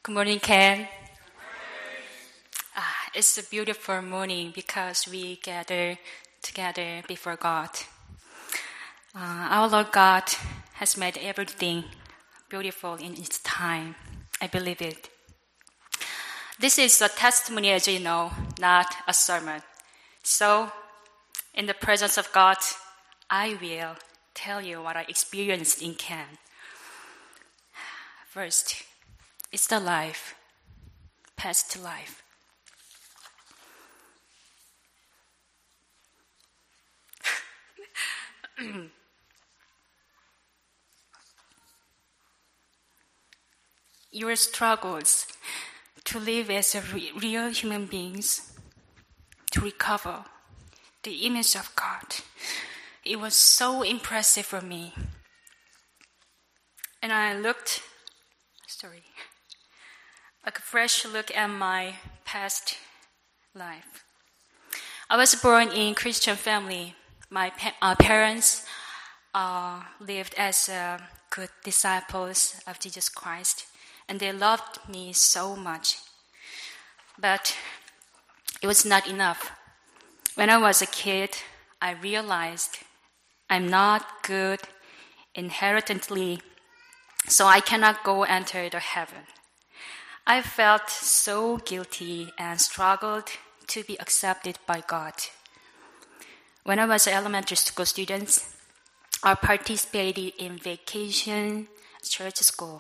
Good morning, Ken. It's a beautiful morning because we gather together before God. Our Lord God has made everything beautiful in its time. I believe it. This is a testimony, as you know, not a sermon. So, in the presence of God, I will tell you what I experienced in Ken. First, it's the life, past life. Your struggles to live as a real human beings, to recover the image of God. It was so impressive for me. And I looked, a fresh look at my past life. I was born in a Christian family. My parents lived as good disciples of Jesus Christ, and they loved me so much. But it was not enough. When I was a kid, I realized I'm not good inherently, so I cannot go enter the heaven. I felt so guilty and struggled to be accepted by God. When I was an elementary school student, I participated in vacation church school.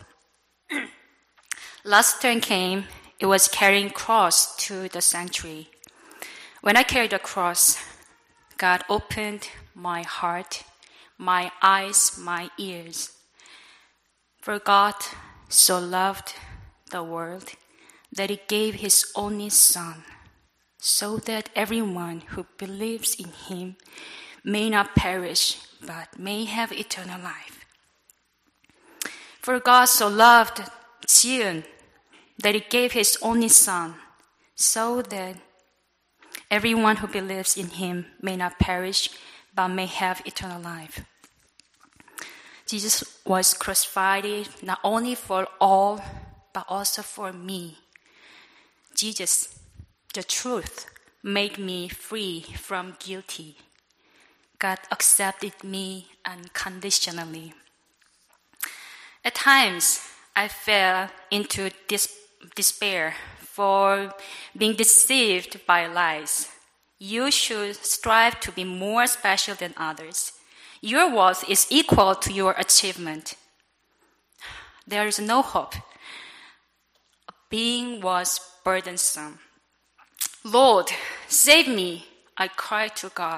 Last turn came, it was carrying cross to the sanctuary. When I carried the cross, God opened my heart, my eyes, my ears. For God so loved the world that He gave His only Son, so that everyone who believes in Him may not perish, but may have eternal life. For God so loved Zion that He gave His only Son, so that everyone who believes in Him may not perish, but may have eternal life. Jesus was crucified not only for all, but also for me. Jesus, the truth, made me free from guilty. God accepted me unconditionally. At times, I fell into despair for being deceived by lies. You should strive to be more special than others. Your worth is equal to your achievement. There is no hope. Being was burdensome. Lord, save me. I cried to God.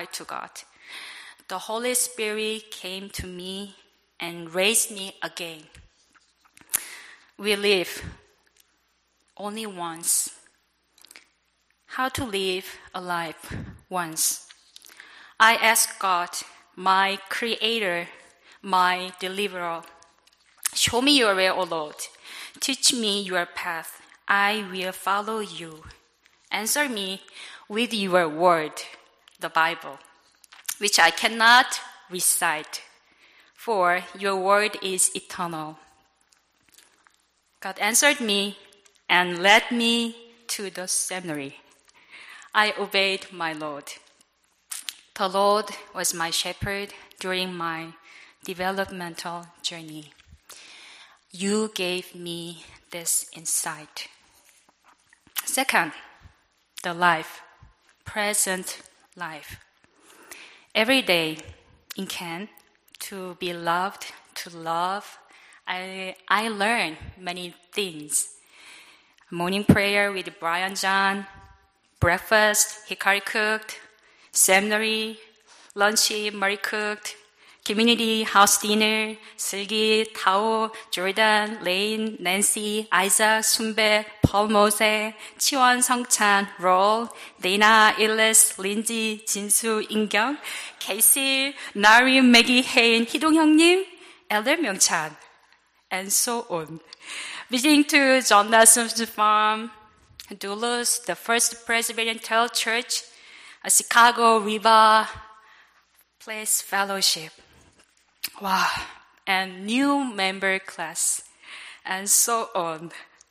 The Holy Spirit came to me and raised me again. We live only once. How to live a life once? I ask God, my Creator, my Deliverer, show me your way, O Lord. Teach me your path. I will follow you. Answer me with your word, the Bible, which I cannot recite, for your word is eternal. God answered me and led me to the seminary. I obeyed my Lord. The Lord was my shepherd during my developmental journey. You gave me this insight. Second, the life, present life. Every day in Ken, to be loved, to love, I learn many things. Morning prayer with Brian John, breakfast, Hikari cooked, seminary, lunch, Mary cooked, community house dinner, 슬기, 타오, Jordan, Lane, Nancy, Isaac, 순백, Paul Mose, 치원, 성찬, Roll, Dana, Illes, Lindsay, 진수, 인경, Casey, Nari, Maggie, Hain, 희동 형님, Elder 명찬, and so on. Visiting to John Nelson's farm, Duluth, the First Presbyterian Church, Chicago River Place Fellowship. Wow, and new member class, and so on.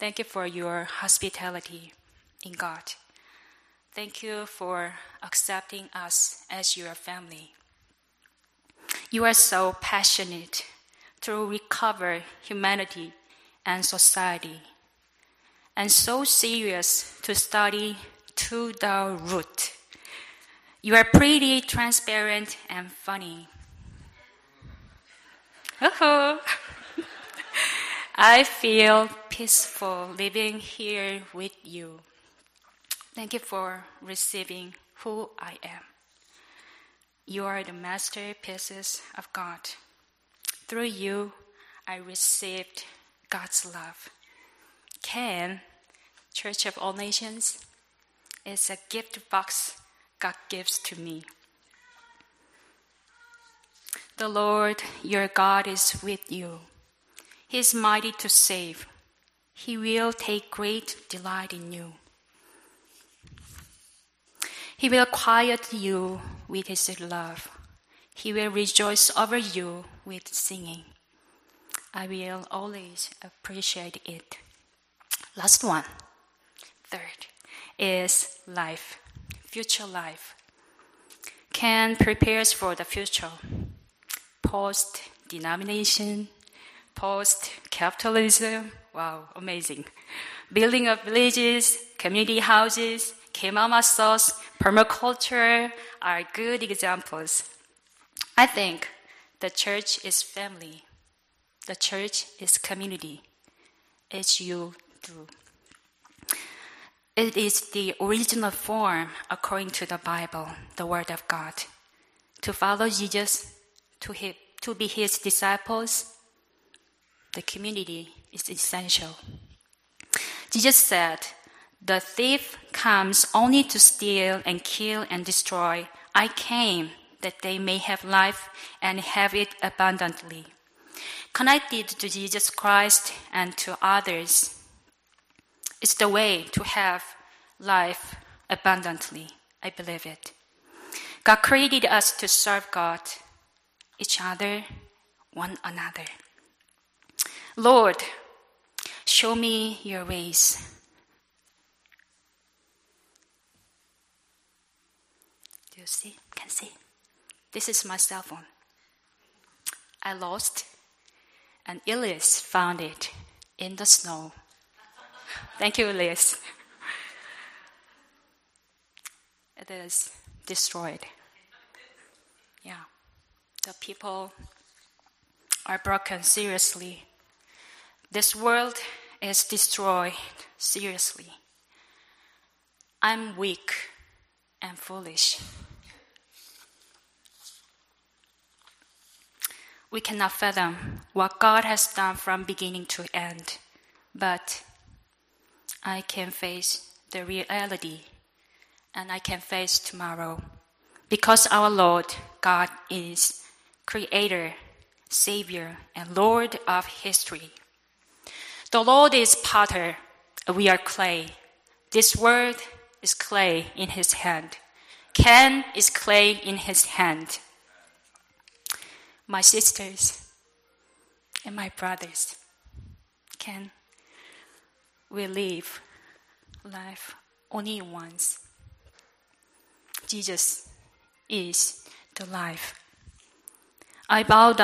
Thank you for your hospitality in God. Thank you for accepting us as your family. You are so passionate to recover humanity and society, and so serious to study to the root. You are pretty transparent and funny. I feel peaceful living here with you. Thank you for receiving who I am. You are the masterpieces of God. Through you, I received God's love. Ken, Church of All Nations, is a gift box God gives to me. The Lord, your God, is with you. He is mighty to save. He will take great delight in you. He will quiet you with his love. He will rejoice over you with singing. I will always appreciate it. Last one, third, is life, future life. Ken prepares for the future. Post-denomination, post-capitalism, wow, amazing. Building of villages, community houses, K-mama sauce, permaculture are good examples. I think the church is family. The church is community. It's you too. It is the original form according to the Bible, the Word of God. To follow Jesus, to be his disciples, the community is essential. Jesus said, "The thief comes only to steal and kill and destroy. I came that they may have life and have it abundantly." Connected to Jesus Christ and to others is the way to have life abundantly. I believe it. God created us to serve God, each other, one another. Lord, show me your ways. Do you see? Can see? This is my cell phone. I lost, and Elias found it in the snow. Thank you, Elias. It is destroyed. Yeah. The people are broken seriously. This world is destroyed seriously. I'm weak and foolish. We cannot fathom what God has done from beginning to end, but I can face the reality and I can face tomorrow because our Lord God is Creator, Savior, and Lord of history. The Lord is potter, we are clay. This world is clay in his hand. Ken is clay in his hand. My sisters and my brothers, Ken, we live life only once. Jesus is the life. I bow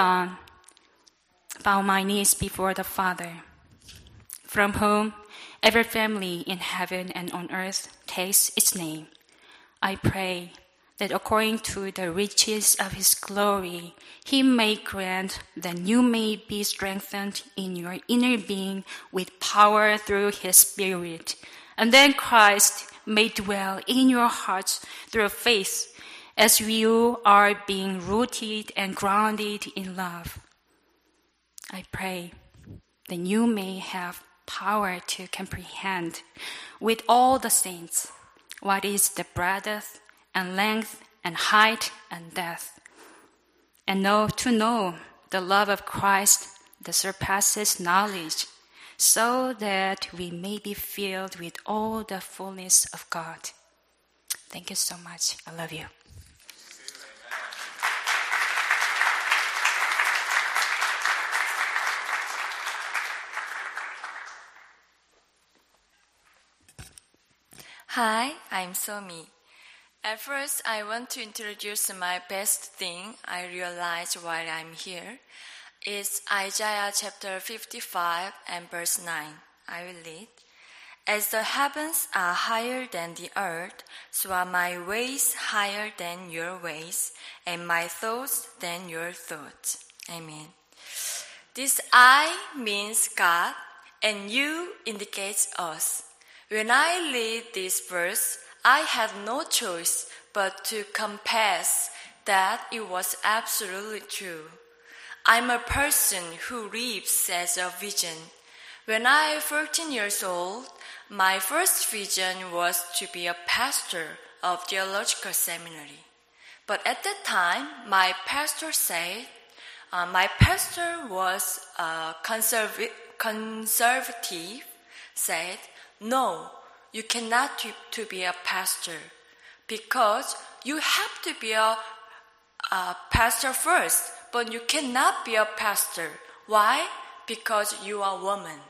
my knees before the Father, from whom every family in heaven and on earth takes its name. I pray that according to the riches of his glory, he may grant that you may be strengthened in your inner being with power through his Spirit, and then Christ may dwell in your hearts through faith, as you are being rooted and grounded in love. I pray that you may have power to comprehend with all the saints what is the breadth and length and height and depth, and to know the love of Christ that surpasses knowledge, so that we may be filled with all the fullness of God. Thank you so much. I love you. Hi, I'm Somi. At first, I want to introduce my best thing I realized while I'm here. It's Isaiah chapter 55 and verse 9. I will read. As the heavens are higher than the earth, so are my ways higher than your ways, and my thoughts than your thoughts. Amen. This I means God, and you indicates us. When I read this verse, I had no choice but to confess that it was absolutely true. I'm a person who lives as a vision. When I was 14 years old, my first vision was to be a pastor of theological seminary. But at that time, my pastor was conservative, said, no, you cannot to be a pastor because you have to be a pastor first, but you cannot be a pastor. Why? Because you are a woman.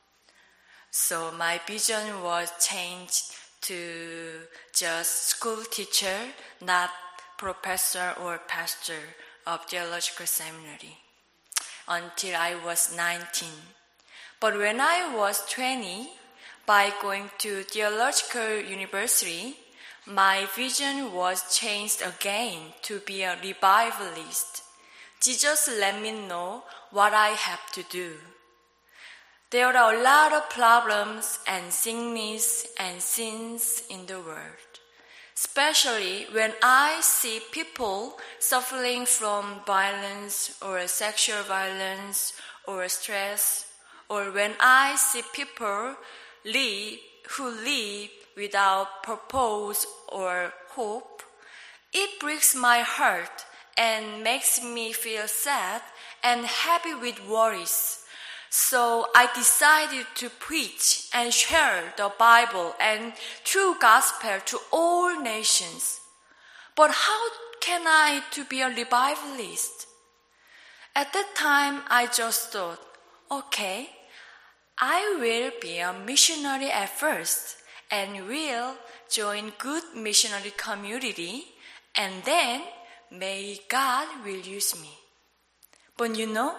So my vision was changed to just school teacher, not professor or pastor of theological seminary, until I was 19. But when I was 20, by going to theological university, my vision was changed again to be a revivalist. Jesus let me know what I have to do. There are a lot of problems and sickness and sins in the world, especially when I see people suffering from violence or sexual violence or stress, or when I see people who live without purpose or hope. It breaks my heart and makes me feel sad and heavy with worries. So I decided to preach and share the Bible and true gospel to all nations. But how can I to be a revivalist? At that time, I just thought, okay, I will be a missionary at first and will join good missionary community, and then maybe God will use me. But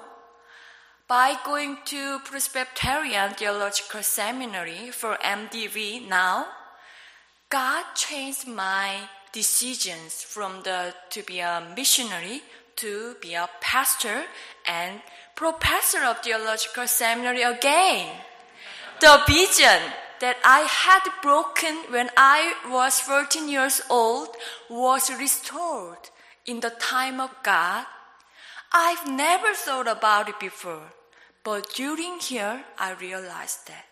by going to Presbyterian Theological Seminary for MDV now, God changed my decisions from to be a missionary to be a pastor and professor of theological seminary again. The vision that I had broken when I was 14 years old was restored in the time of God. I've never thought about it before, but during here I realized that.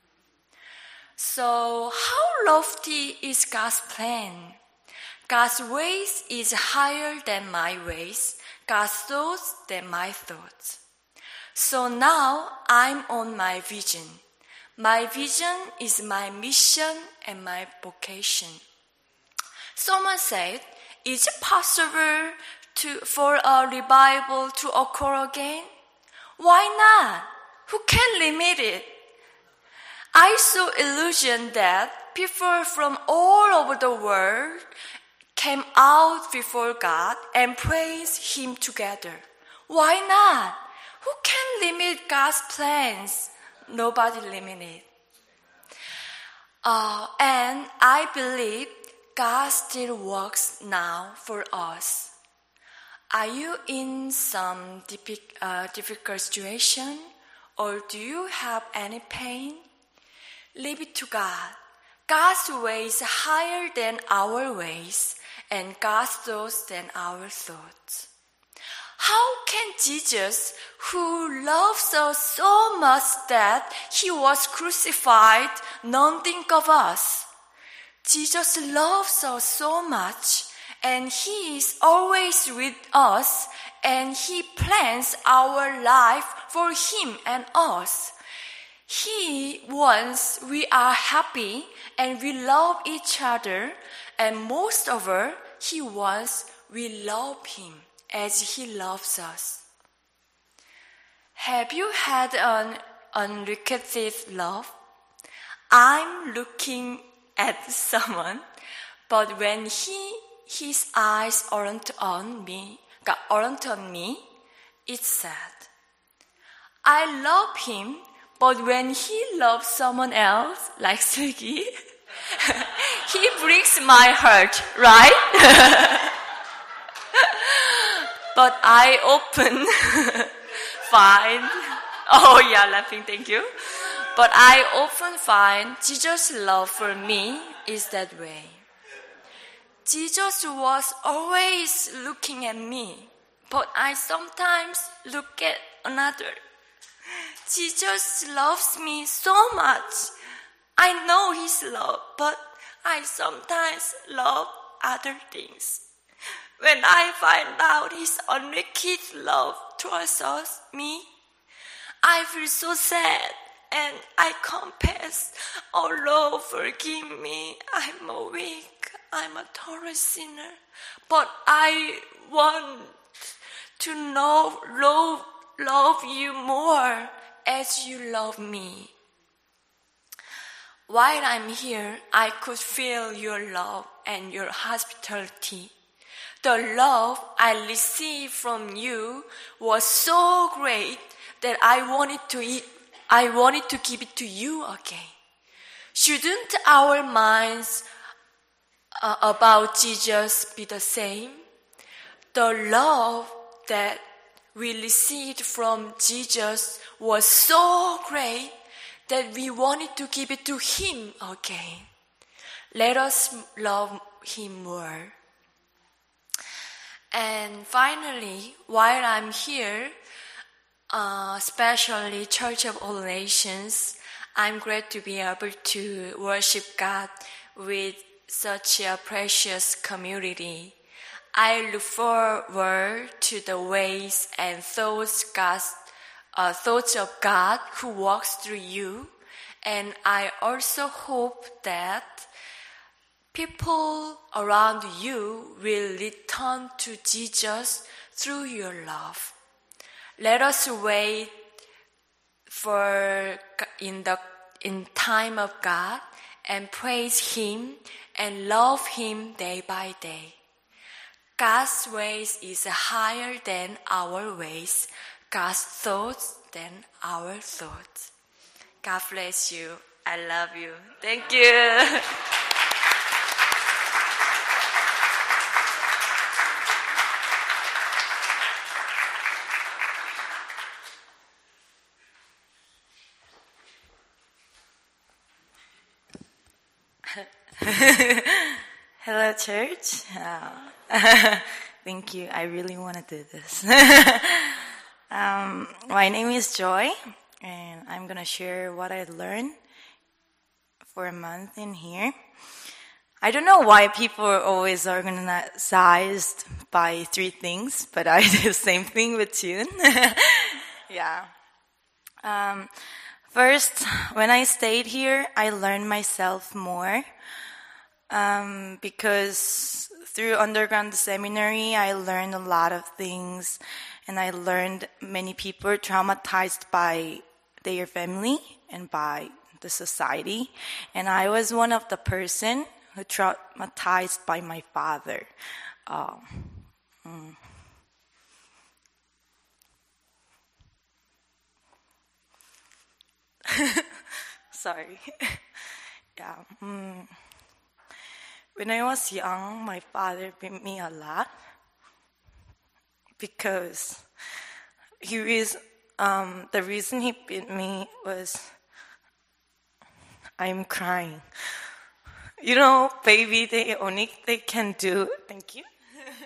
So how lofty is God's plan? God's ways is higher than my ways, God's thoughts than my thoughts. So now I'm on my vision. My vision is my mission and my vocation. Someone said, is it possible for a revival to occur again? Why not? Who can limit it? I saw illusion that people from all over the world came out before God and praised Him together. Why not? Who can limit God's plans? Nobody limits it. And I believe God still works now for us. Are you in some difficult situation? Or do you have any pain? Leave it to God. God's ways are higher than our ways, and God's thoughts than our thoughts. How can Jesus, who loves us so much that He was crucified, not think of us? Jesus loves us so much, and He is always with us, and He plans our life for Him and us. He wants we are happy and we love each other, and most of all, He wants we love Him as He loves us. Have you had an unrequited love? I'm looking at someone, but when his eyes aren't on me, it's sad. I love him, but when he loves someone else, like Sugi, he breaks my heart, right? But I often find, laughing, thank you. But I often find Jesus' love for me is that way. Jesus was always looking at me, but I sometimes look at another. Jesus loves me so much. I know his love, but I sometimes love other things. When I find out his unrequited love towards me, I feel so sad and I confess, oh Lord, forgive me. I'm a weak, I'm a total sinner. But I want to love you more as you love me. While I'm here, I could feel your love and your hospitality. The love I received from you was so great that I wanted to give it to you again. Shouldn't our minds about Jesus be the same? The love that we received from Jesus was so great that we wanted to give it to him again. Let us love him more. And finally, while I'm here, especially Church of All Nations, I'm glad to be able to worship God with such a precious community. I look forward to the ways and thoughts of God who walks through you, and I also hope that people around you will return to Jesus through your love. Let us wait for in time of God and praise him and love him day by day. God's ways is higher than our ways. God's thoughts than our thoughts. God bless you. I love you. Thank you. Hello, church. Thank you. I really want to do this. My name is Joy, and I'm going to share what I learned for a month in here. I don't know why people are always organized by 3 things, but I do the same thing with June. Yeah. First, when I stayed here, I learned myself more. Because through underground seminary, I learned a lot of things, and I learned many people are traumatized by their family and by the society. And I was one of the person who traumatized by my father. Sorry. Yeah. When I was young, my father beat me a lot because the reason he beat me was I'm crying. You know, baby, they can do. Thank you.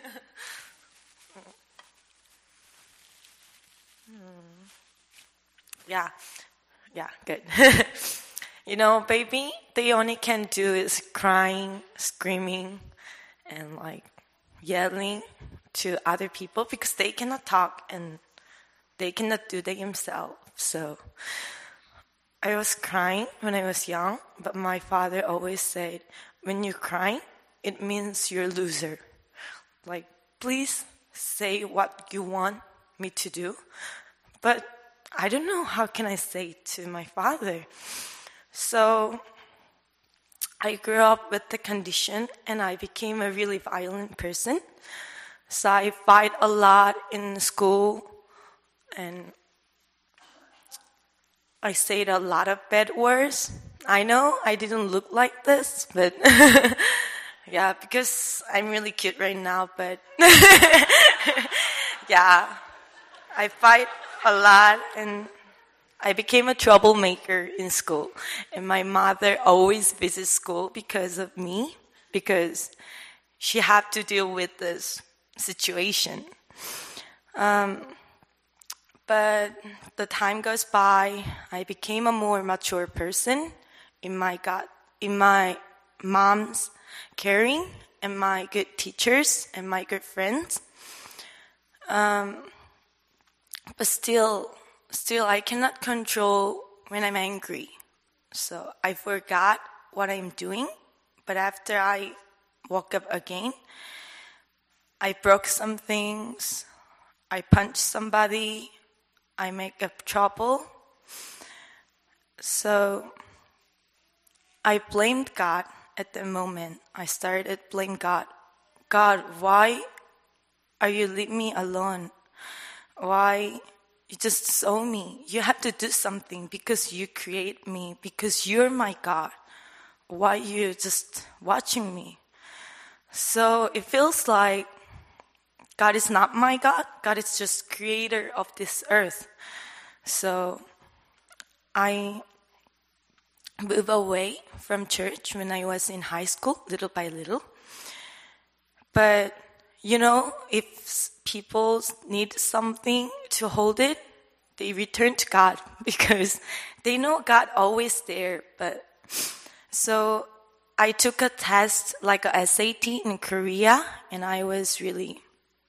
Yeah, good. You know, baby, the only can do is crying, screaming, and yelling to other people because they cannot talk and they cannot do that themselves. So I was crying when I was young, but my father always said, when you're crying, it means you're a loser. Please say what you want me to do. But I don't know how can I say it to my father. So I grew up with the condition and I became a really violent person. So I fight a lot in school and I said a lot of bad words. I know I didn't look like this, but yeah, because I'm really cute right now, but yeah, I fight a lot and I became a troublemaker in school. And my mother always visits school because of me, because she had to deal with this situation. But the time goes by, I became a more mature person in my mom's caring and my good teachers and my good friends. But still I cannot control when I'm angry. So I forgot what I'm doing. But after I woke up again, I broke some things. I punched somebody. I make up trouble. So I blamed God at the moment. I started blame God. God, why are you leaving me alone? Why you just saw me? You have to do something because you create me, because you're my God. Why you just watching me? So it feels like God is not my God. God is just creator of this earth. So I moved away from church when I was in high school, little by little. But, if people need something to hold it, they return to God because they know God always there. So I took a test like a SAT in Korea, and I was really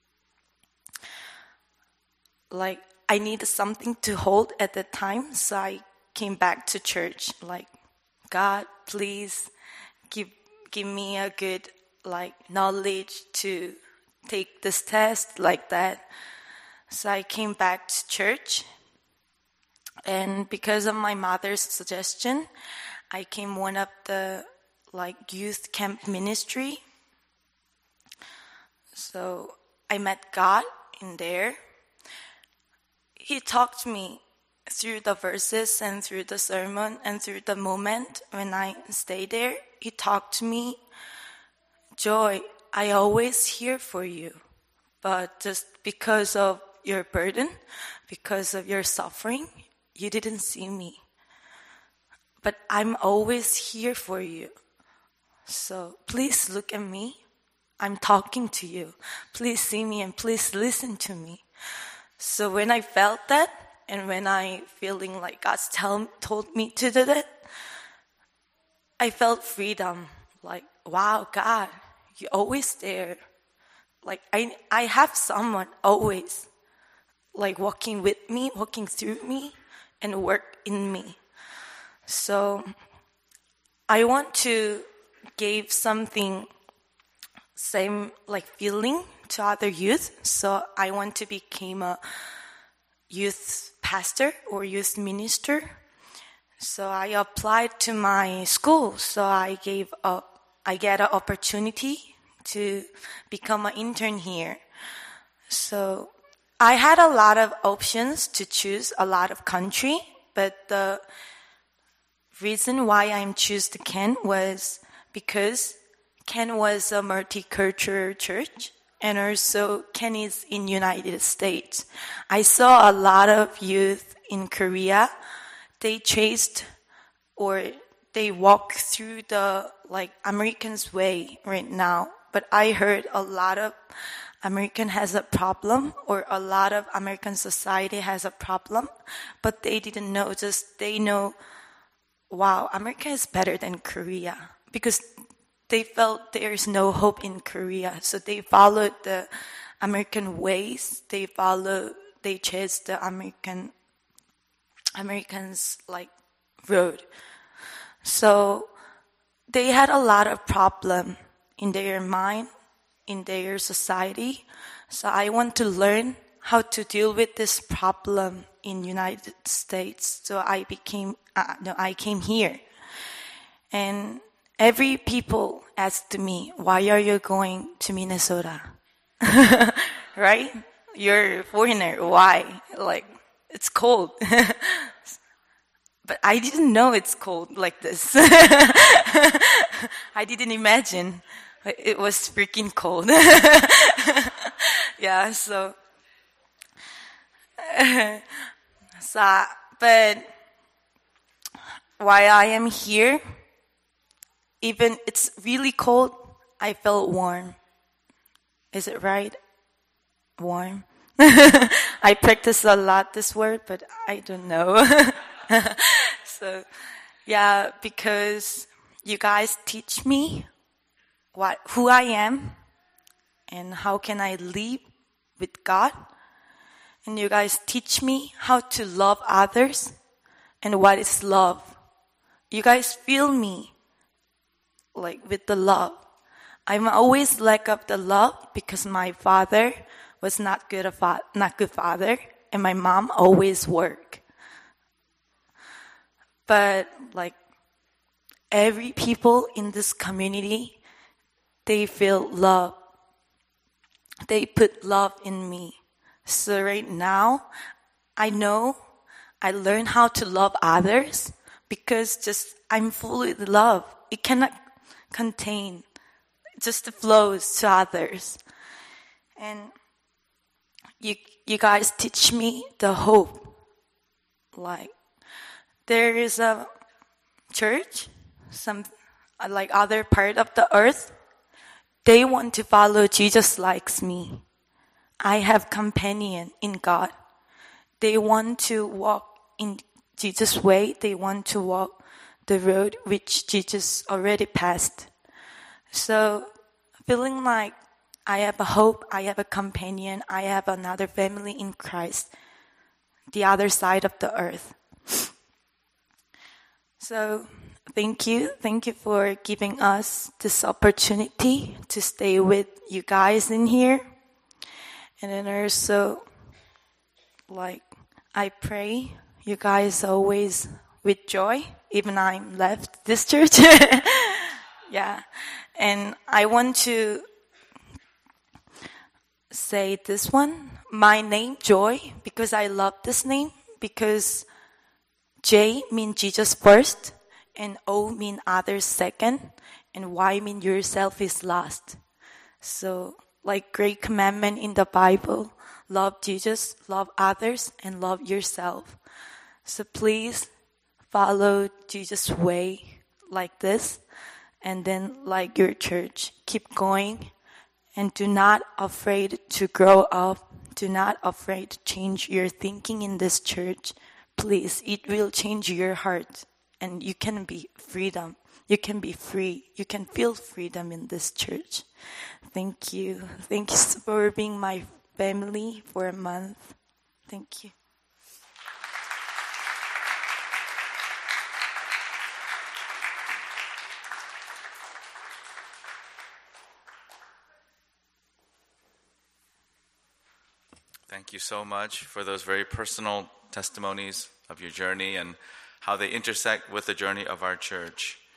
I needed something to hold at the time, so I came back to church God, please give me a good knowledge to take this test like that. So I came back to church, and because of my mother's suggestion, I came one of the youth camp ministry. So I met God in there. He talked to me through the verses and through the sermon and through the moment when I stayed there. He talked to me, Joy, I always here for you, but just because of your burden, because of your suffering, you didn't see me. But I'm always here for you. So please look at me. I'm talking to you. Please see me and please listen to me. So when I felt that, and when I feeling like God's told me to do that, I felt freedom. Wow, God, you're always there. I have someone always, walking with me, walking through me, and work in me. So I want to give something same feeling to other youth. So I want to become a youth pastor or youth minister. So I applied to my school. So I get an opportunity to become an intern here. So I had a lot of options to choose, a lot of country, but the reason why I choose the Ken was because Ken was a multicultural church, and also Ken is in United States. I saw a lot of youth in Korea. They chased or they walk through the Americans' way right now. But I heard a lot of American has a problem, or a lot of American society has a problem, but they didn't know. Just they know, wow, America is better than Korea, because they felt there is no hope in Korea. So they followed the American ways. They chased the Americans road. So they had a lot of problem in their mind, in their society. So I want to learn how to deal with this problem in United States. So I came here. And every people asked me, why are you going to Minnesota? Right? You're a foreigner. Why? Like, it's cold. But I didn't know it's cold like this. I didn't imagine it was freaking cold. Yeah, so, but while I am here, even it's really cold, I felt warm. Is it right? Warm? I practice a lot this word, but I don't know. So, yeah, because you guys teach me who I am and how can I live with God. And you guys teach me how to love others and what is love. You guys fill me like with the love. I'm always lack of the love because my father was not good father, and my mom always worked. But like every people in this community, they feel love. They put love in me. So right now, I know I learn how to love others because just I'm full with love. It cannot contain, just flows to others. And you guys teach me the hope. Like, there is a church, some like other part of the earth. They want to follow Jesus like me. I have companion in God. They want to walk in Jesus' way. They want to walk the road which Jesus already passed. So, feeling like I have a hope, I have a companion, I have another family in Christ, the other side of the earth. So, thank you for giving us this opportunity to stay with you guys in here. And then also, like, I pray you guys always with joy, even I'm left this church. Yeah. And I want to say this one, my name, Joy, because I love this name, because J means Jesus first, and O means others second, and Y means yourself is last. So, like great commandment in the Bible, love Jesus, love others, and love yourself. So please follow Jesus' way like this, and then like your church, keep going, and do not afraid to grow up. Do not afraid to change your thinking in this church. Please, it will change your heart, and you can be freedom. You can be free. You can feel freedom in this church. Thank you. Thank you for being my family for a month. Thank you. Thank you so much for those very personal testimonies of your journey and how they intersect with the journey of our church.